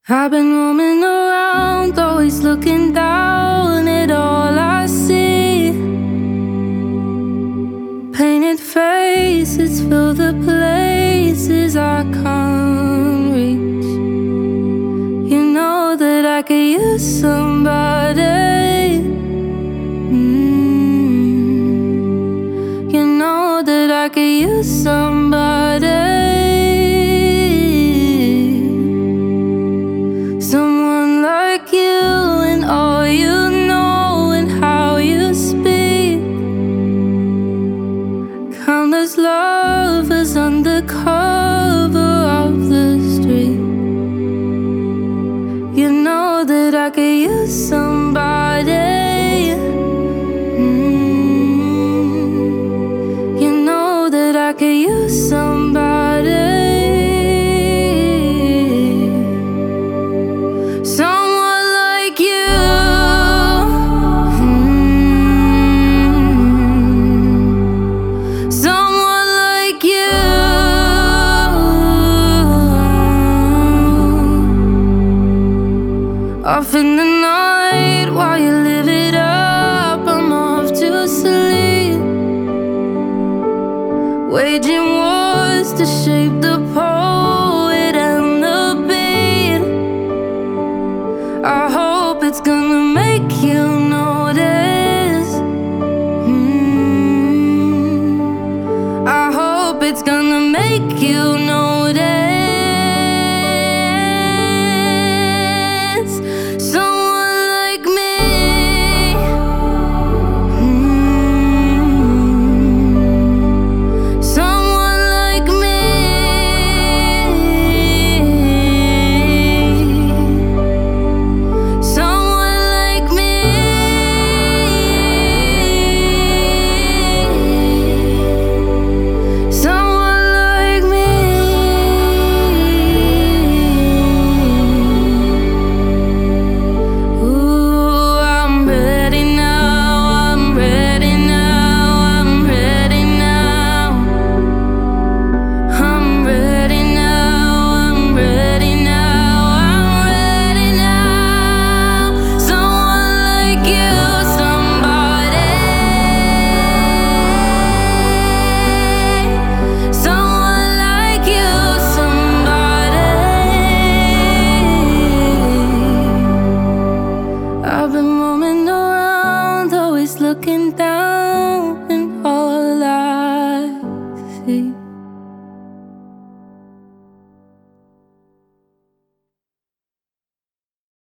I've been roaming around, always looking down at all I see. Painted faces fill the places I can't reach. You know that I could use somebody. You know that I could use somebody. Someone like you, and all you know and how you speak. Countless lovers under cover of the street. You know that I could use somebody. You know that I could use somebody. Someone like you. Someone like you. Often